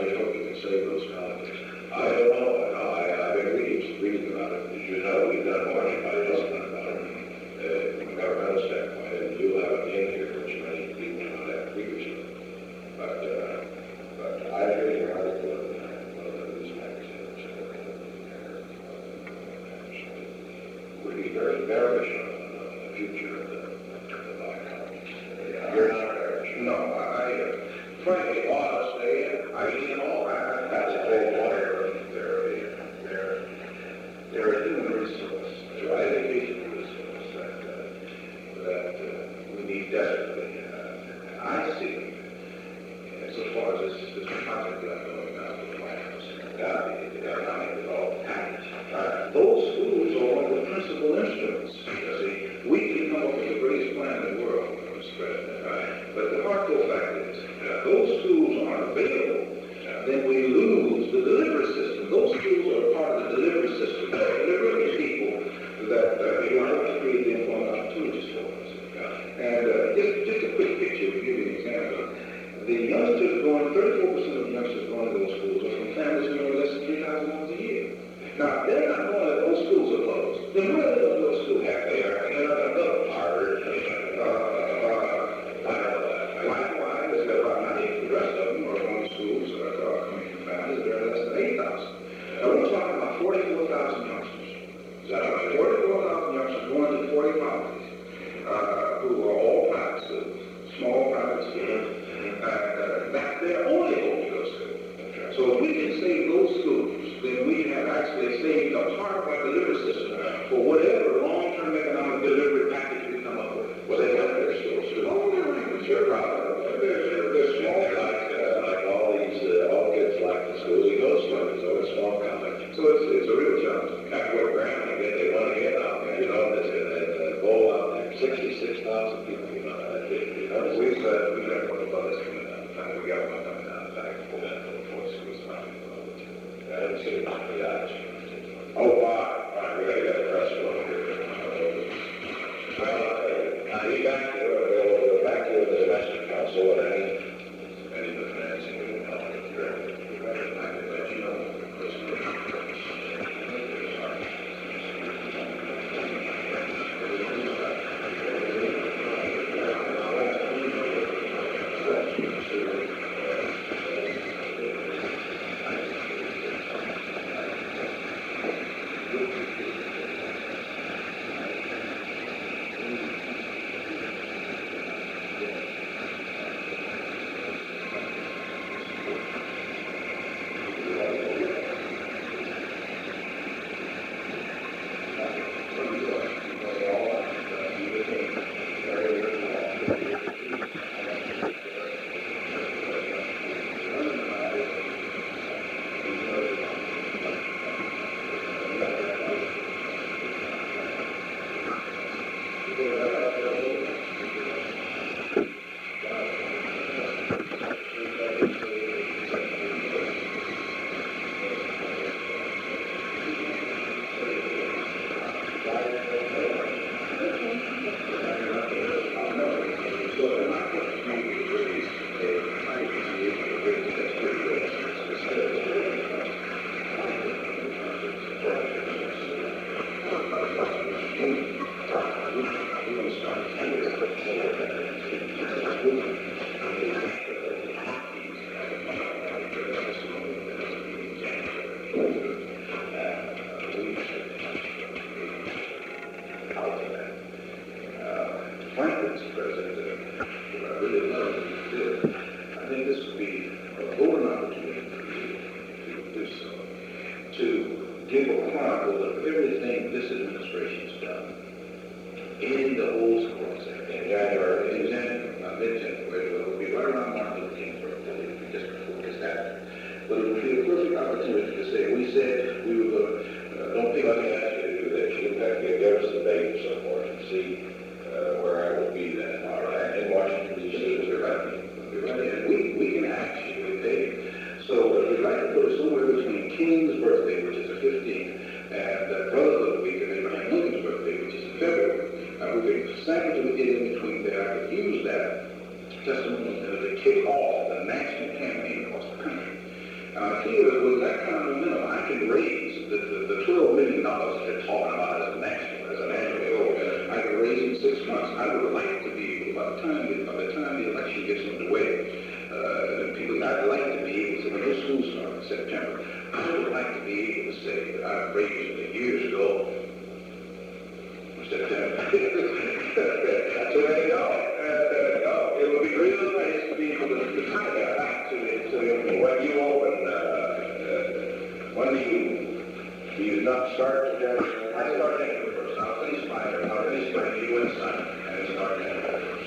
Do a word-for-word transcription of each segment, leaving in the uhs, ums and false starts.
really hope we can save those colleges. I don't know. No, I, I've been reading, reading about it. As you know, we've done more than my husband about it uh, from a governmental standpoint, and you'll have it in here, which many people do not have previously. But, uh, but I read your article in one of the news magazines. It would be very bearish on the future of the, of our colleges. Yeah. You're not bearish? No, I, uh, frankly, honestly, I mean, you know, I, that's a whole other. They're, they're a human resource, they're an educational resource that, uh, that uh, we need desperately. Uh, I see, as far as this, this project that I'm going out to the White House, the, the economic development package, uh, those schools are one of the principal instruments. You see, we can come up with the greatest plan in the world, Mister President, uh, but the hardcore fact is, uh, those schools aren't available. Then we lose the delivery system. Those schools are part of the delivery system. They're delivering people that uh, we want to create the employment opportunities for us. And uh, just, just a quick picture to give you an example. The youngsters going, thirty-four percent of the youngsters going to those schools are from families who earn less than three thousand dollars a year. Now, they're not going that those schools are closed. Then where are they going to go to school? Heck, they are. They're not going to go to Harvard. Uh, uh, likewise, about ninety, the rest of them are going to schools that are coming from families that are less than eight thousand. Now, we're talking about forty-four thousand youngsters. Is that right? forty-four thousand youngsters going to forty colleges, uh, who are all private schools, small private schools, and uh, that they're only going to go to school. So if we can save those schools, then we have actually saved a part of our delivery system for whatever long-term economic delivery package we come up with. Well, they have their schools too. Oh, they're sure proud of it. They're, they're, they're small. Like, uh, like all these, uh, all kids like the schools he goes to, so it's a small college. So it's, it's a real challenge. That's what Graham to get, they want to get out there. You know, there's a goal out there, sixty-six thousand people, you know, that big. You know, we've, uh, we've got one of others coming down. In fact, we got one coming down back for that, for the schools. I didn't see it on the edge. Oh, wow. All right, we got to get the press going here. Well, uh, you back to, uh, back to the domestic council and any, any of the financing we can help with your, I can let you know. Uh, here, with that kind of momentum, I can raise the, the, the twelve million dollars that they're talking about as a national, as an annual goal. I can raise in six months. I would like to be able, by the time, the, by the time the election gets underway, uh, people, I'd like to be able to, when those schools start in September, I would like to be able to say that I raised years ago, September. So there you go. Uh, it would be real nice to be able to, to tie that back to it. So when you open, uh, uh, when do you, do you not start today? I start January first. I'll finish my, I'll finish my U S son and start January first.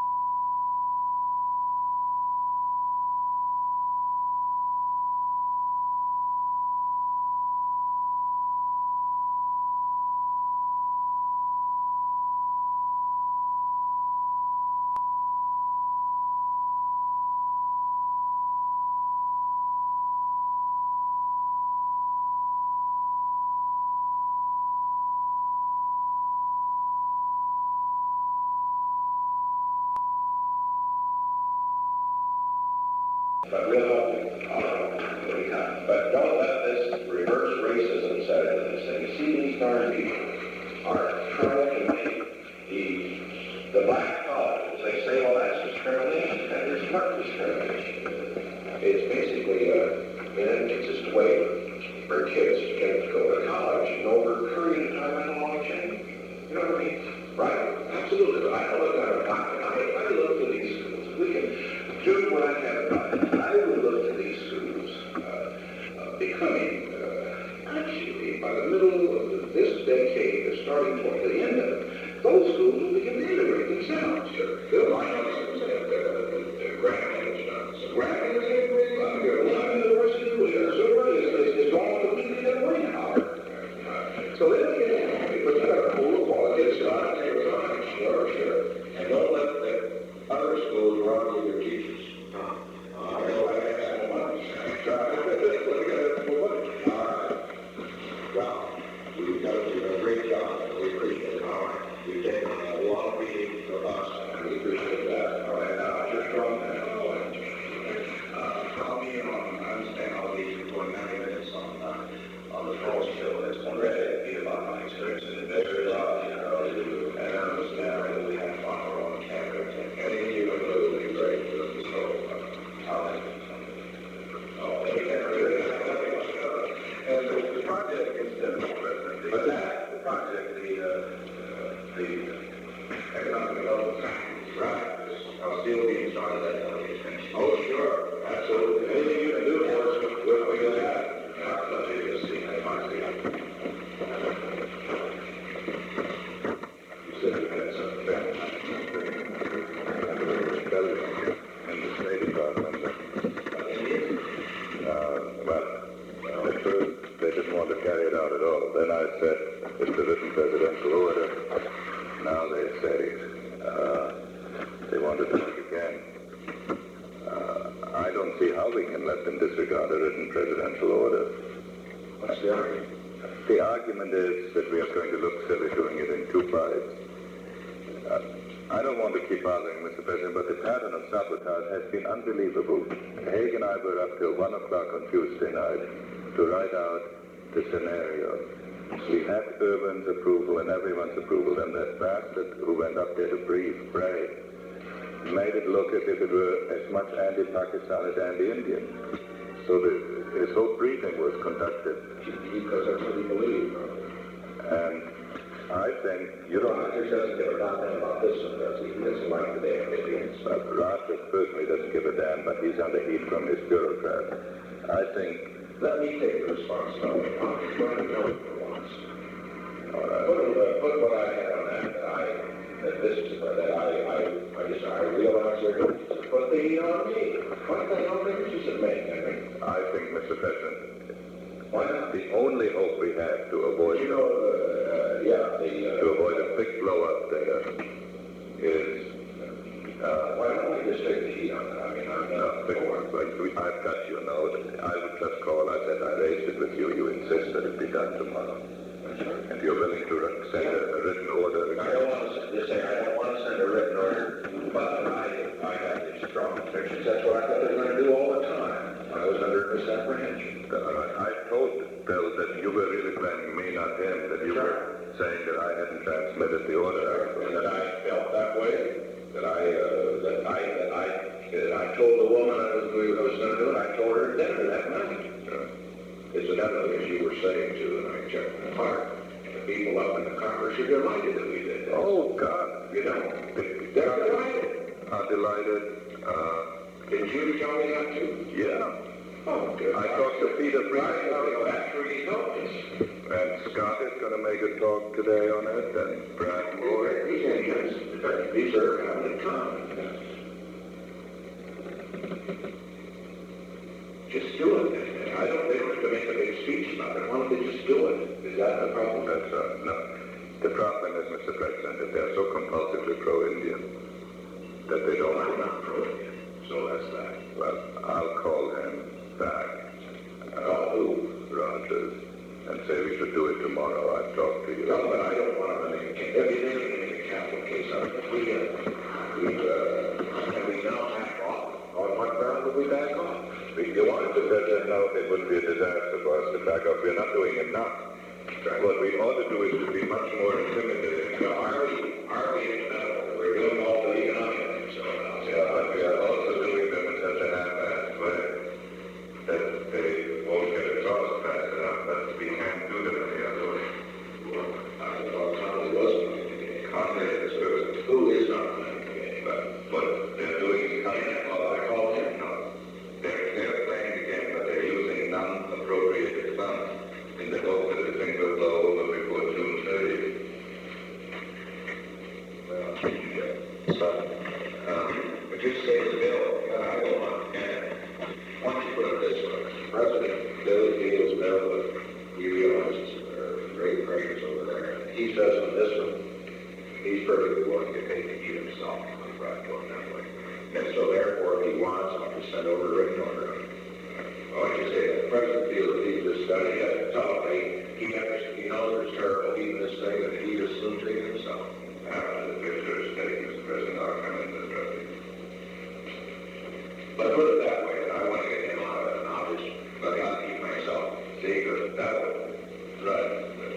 But we'll help you. All right. We'll be kind. But don't let this reverse racism set into this thing. You see, these darn people are trying to make the, the black colleges, they say, well, that's discrimination. And there's not discrimination. It's basically a, an inconsistent way for kids to get to go to college and over a period of time and a long change. You know what I mean? Right? Absolutely. I look at it. I, I, I look to these schools. We can do what I have done. I would look to these schools uh, uh, becoming, uh, actually, by the middle of this decade, starting toward the end of it, those schools will begin to integrate themselves. They'll line up some Grand Rapids done. Some Grand Rapids integrated. Your London University, Missouri is, is, is going completely that way now. So they'll get in. But you got a pool of quality. It's not take time. Sure, sure. And don't let the other schools run with your teachers. I know I have so much. All right. Well, we've done a great job, and we appreciate it. All right. You've taken a lot of meetings for us, and we appreciate that. All right. Now, just from that, uh, I'll be on, I understand I'll be for ninety minutes on, uh, on the fall show. That's one ready to be about my experience in the desert. Uh, you know, and I understand that we have fun on campus. And you know, it'll be great. So, uh, Oh, and the project is the but that the project, the uh, the economic development package, right? I'll still be inside of that delegation. Oh, sure, absolutely. Anything you can do for us, we'll we'll do that. I'd love to see that. You said you had some family in the State Department. At first, they didn't want to carry it out at all. Then I said, it's a written presidential order. Now they say uh, they want to do it again. Uh, I don't see how we can let them disregard a written presidential order. What's the argument? The argument is that we are going to look silly doing it in two parts. Uh, I don't want to keep arguing, Mister President, but the pattern of sabotage has been unbelievable. Haig and I were up till one o'clock on Tuesday night to write out the scenario. We had Irwin's approval and everyone's approval, and that bastard who went up there to brief, Bray, made it look as if it were as much anti-Pakistan as anti-Indian. So the, his whole briefing was conducted. Because that's what he believed. And I think you don't... Rogers doesn't give a damn about this one, does he? He doesn't like the damn Indians. But Rogers personally doesn't give a damn, but he's under heat from his bureaucrat. I think... Let me take the responsibility. I'm trying to know it for once. All right. Put, uh, put what I had on that, that I, that this is, that I, I, I just, I realize they're going to put the on me. What the hell difference does it make, Henry? I think, Mister President, why not? The only hope we have to avoid, you know, uh, yeah, the, uh, to avoid a big blow up there is, uh, why don't we just take the heat on that? I mean, I'm not big one, but we, I've got your note. I would just call. I said I raised it with you. You insist that it be done tomorrow. And you're willing to send a, a written order again? I don't want to just say I don't want to send a written order, but I, I have these strong convictions. That's what I thought they were going to do all the time. I was under misapprehension. Uh, I told Bill that you were really blaming me, not him, that you Sure. were saying that I hadn't transmitted the order. And that I felt that way, that I, uh, that I, that I, that I told the woman I was, I was going to do it, I told her at dinner that night. Uh, incidentally, as you were saying too, and I checked my heart, the people up in the Congress are delighted that we did that. Oh, God. You know, they're delighted. I'm delighted. Uh, Did you tell me that too? yeah. Oh, good. I talked to Peter Right, Friedman, well, that's really helped us. and Scott is going to make a talk today on it, and Brad Moore. These Indians, these are having a time. Just do it. I don't, they don't have to make a big speech about it. Why don't they just do it? Is that the problem? That's, uh, no. The problem is, Mister President, that they're so compulsively pro-Indian that they don't... I'm not pro-Indian, so that's that. Well, I'll call him back. Call who? Rogers, and say we should do it tomorrow. I've talked to you. No, but I don't want to make a case. If you didn't make a capital case out of it, we, uh, we, uh, and we now back off. On what ground would we back off? If you wanted to let them know it would be a disaster for us to back up. We're not doing enough. What we ought to do is to be much more intimidating. So are we, are we in the middle? We're doing all the economic things, so I'll say, Yeah, but we are also doing them in such a half-assed way that they won't get across fast enough, but we can't do them any other way. I thought Conley wasn't going to get Conley is good. Who is not going to get But what they're doing is coming Yeah, well, I call him. no. They're, they're playing the game, but they're using non-appropriated funds in the hope that the thing will blow over before June thirtieth. Well, yeah. So, um, But you say the bill, uh, I don't want, and why don't you put it this way? President Bill Deal's bill, he realizes there are great pressures over there. He says on this one, he's perfectly willing to take the heat himself on the right going that way. And so therefore, if he wants, I'll just send over a written order. Why don't you say that President Deal leads this study, he has to tell him, he, he, he knows it's terrible, even this thing, that he just soon take it himself. after the picture is taken, Mister President, I'll come in and address it. But put it that way, that I want to get him out of it, and I'll just, but I'll keep myself. See, because that would, Right.